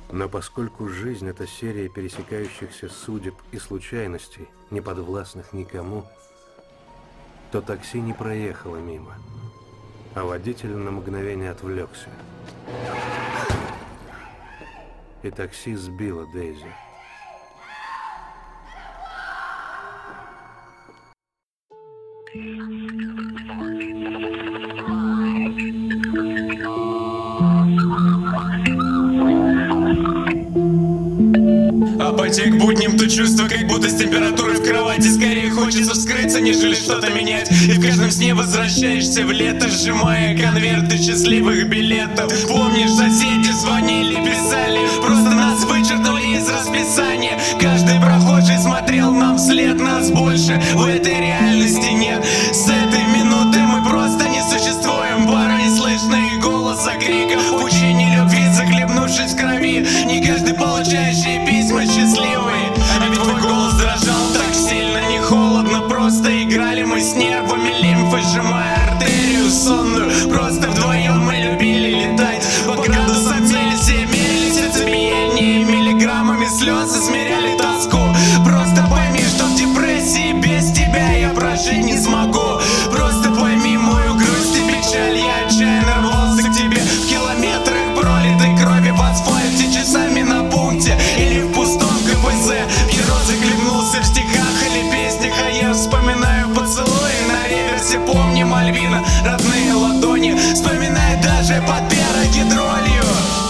Но поскольку жизнь – это серия пересекающихся судеб и случайностей, не подвластных никому, то такси не проехало мимо, а водитель на мгновение отвлекся. И такси сбило Дейзи. А пойти к будням, то чувство, как будто с температурой в кровати. Скорее хочется вскрыться, нежели что-то менять. И в каждом сне возвращаешься в лето, сжимая конверты счастливых билетов. Помнишь, соседи звонили, писали, просто нас вычеркнули из расписания. Каждый прохожий смотрел нам вслед, нас больше в этой реальности нет. С этой минуты мы просто не существуем. Пара неслышных голоса, криков, в пучине любви, захлебнувшись в крови. Не каждый получающий письма счастливый. А ведь твой голос дрожал так сильно, не холодно, просто играли мы с нервами лимфы, сжимая артерию сонную. Просто вдвоем мы любили летать по градусам Цельсия, мерили сердцебиение миллиграммами слез, измеряли тоску. Просто пойми, что в депрессии без тебя я прожить не смогу. Просто пойми мою грусть и печаль, я отчаянно рвался к тебе в километрах пролитой крови в асфальте, часами на пункте или в пустом КПЗ. Пьеро захлебнулся в стихах или песнях, а я вспоминаю поцелуи на реверсе. Помни, Мальвина, родные ладони, вспоминай даже под перогидролью.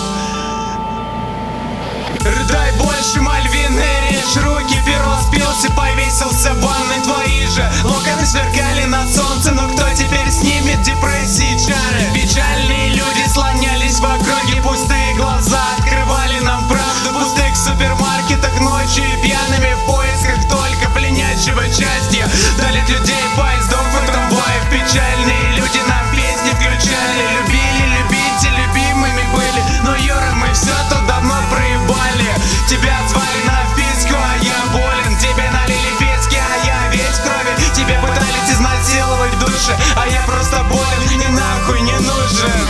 Рыдай больше, Мальвина, режь руки, перо спился, повесился в ванной. Твои же локоны сверкали на солнце, но кто теперь снимет депрессии чары? Печальные люди слонялись в округе, пустые глаза открывали нам правду. В пустых супермаркетах ночью и пьяными в поисках только пленящего счастья. Вдали от людей, поездов и трамваев, печальные люди нам песни включали. Любили, любите, любимыми были, но Юра, мы все тут давно проебали. Тебя звали на вписку, а я болен. Тебе налили виски, а я весь в крови. Тебе пытались изнасиловать в душе, а я просто болен и нахуй не нужен.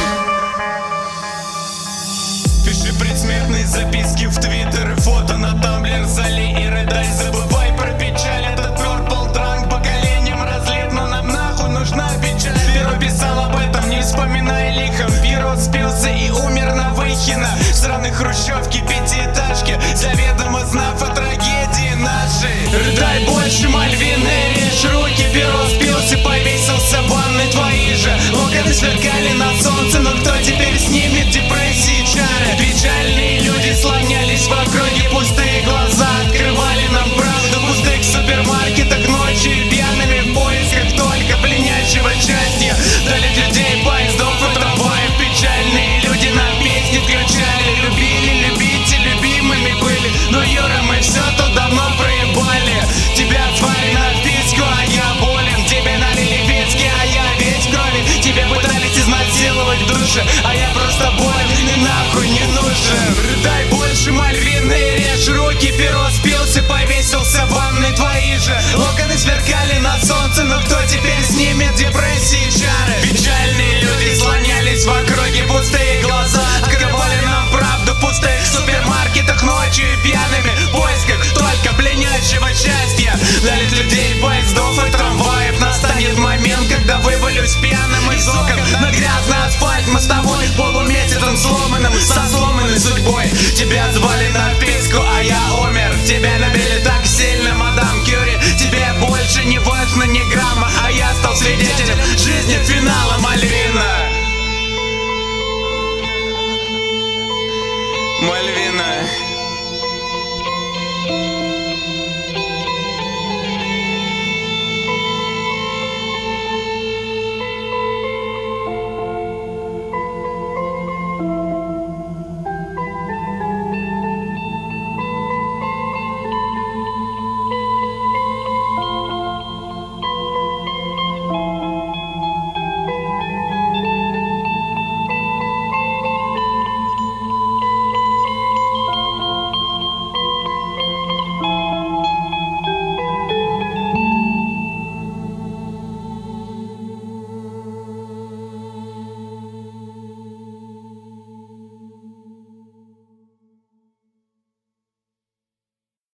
Пиши предсмертные записки в Твиттер и фото на Тамблер, зали и рыдай. Забывай про печаль, этот Purple Drunk поколением разлит, но нам нахуй нужна печаль. Перо писал об этом, не вспоминай лихом. Перо спился и умер на Выхино, в сраной хрущевке, пятиэтажке, заведомо знав о трагедии нашей. Рыдай больше, Мальвина, режь руки, перо спился, повесился в ванной. Твои же локоны сверкали на солнце, но кто теперь снимет депрессии чары? Печальные люди слонялись в округе, пустые глаза открывали нам правду. В пустых супермаркетах ночью и пьяными в поисках только пленящего счастья. Вдали от людей, поездов и трамваев, печальные люди нам песни включали. Любили, любите, любимыми были, но Юра, мы все тут давно проебали. Тебя звали на вписку, а я болен. Тебе налили виски, а я весь в крови. Тебе пытались изнасиловать в душе, а я просто болен и нахуй не нужен. Рыдай больше, Мальвина, режь руки, перо спился, повесился в ванной. Твои же локоны сверкали на солнце, но кто теперь снимет депрессии чары? Печальные люди слонялись в округе, пустые глаза открывали нам правду. В пустых супермаркетах ночью и пьяными в поисках только пленящего счастья. Вдали от людей, поездов и трамваев настанет момент, когда вывалюсь пьяным из окон на грязный асфальт мостовой, полумесяцем сломанным, со сломанной судьбой. Тебя звали на вписку, а я умер. Тебя